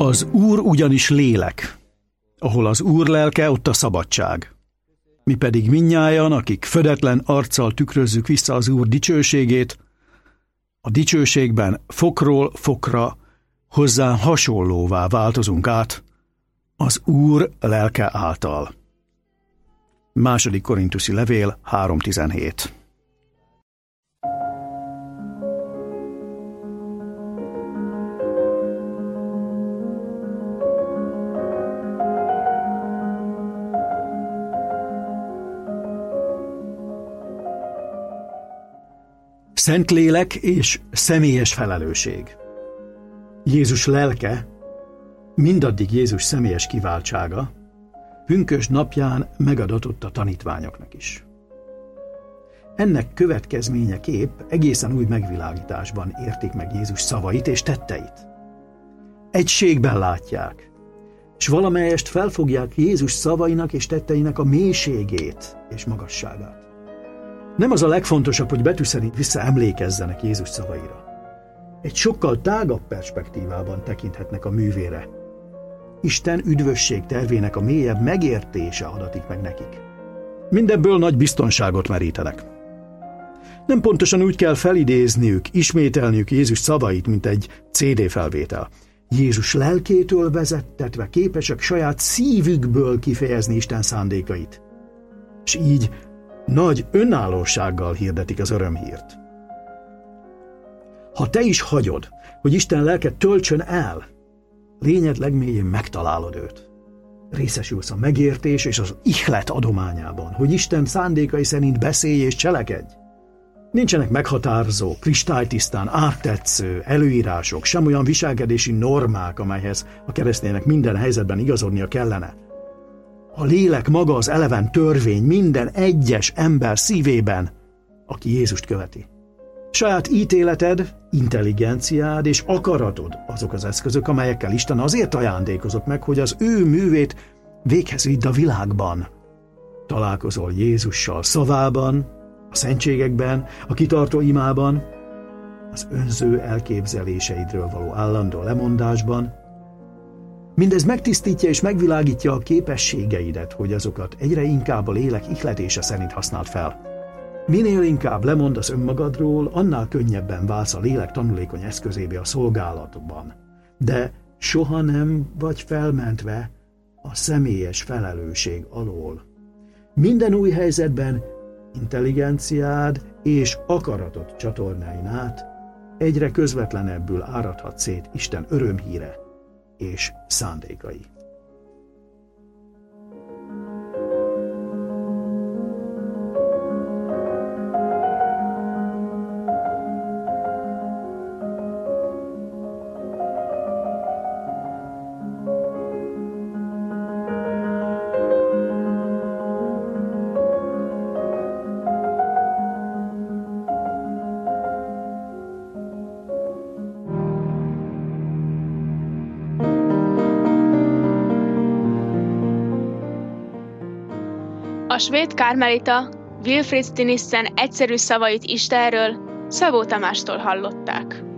Az Úr ugyanis lélek. Ahol az Úr lelke, ott a szabadság. Mi pedig mindnyájan, akik födetlen arccal tükrözzük vissza az Úr dicsőségét, a dicsőségben fokról fokra hozzá hasonlóvá változunk át az Úr lelke által. 2. Korinthusi levél 3.17. Szentlélek és személyes felelősség. Jézus lelke, mindaddig Jézus személyes kiváltsága, pünkösd napján megadatott a tanítványoknak is. Ennek következményeképp egészen új megvilágításban értik meg Jézus szavait és tetteit. Egységben látják, és valamelyest felfogják Jézus szavainak és tetteinek a mélységét és magasságát. Nem az a legfontosabb, hogy betű szerint visszaemlékezzenek Jézus szavaira. Egy sokkal tágabb perspektívában tekinthetnek a művére. Isten üdvösség tervének a mélyebb megértése adatik meg nekik. Mindebből nagy biztonságot merítenek. Nem pontosan úgy kell felidézniük, ismételniük Jézus szavait, mint egy CD felvétel. Jézus lelkétől vezettetve képesek saját szívükből kifejezni Isten szándékait. És így nagy önállósággal hirdetik az örömhírt. Ha te is hagyod, hogy Isten lelke töltsön el, lényed legmélyén megtalálod őt. Részesülsz a megértés és az ihlet adományában, hogy Isten szándékai szerint beszélj és cselekedj. Nincsenek meghatározó, kristálytisztán áttetsző előírások, sem olyan viselkedési normák, amelyhez a kereszténynek minden helyzetben igazodnia kellene. A lélek maga az eleven törvény minden egyes ember szívében, aki Jézust követi. Saját ítéleted, intelligenciád és akaratod azok az eszközök, amelyekkel Isten azért ajándékozott meg, hogy az ő művét véghez vidd a világban. Találkozol Jézussal szavában, a szentségekben, a kitartó imában, az önző elképzeléseidről való állandó lemondásban. Mindez megtisztítja és megvilágítja a képességeidet, hogy azokat egyre inkább a lélek ihletése szerint használd fel. Minél inkább lemondasz önmagadról, annál könnyebben válsz a lélek tanulékony eszközébe a szolgálatban. De soha nem vagy felmentve a személyes felelősség alól. Minden új helyzetben intelligenciád és akaratod csatornáin át egyre közvetlenebbül áradhat szét Isten örömhíre és szándékai. A svéd kármelita Wilfrid Stinissen egyszerű szavait Istenről Szabó Tamástól hallották.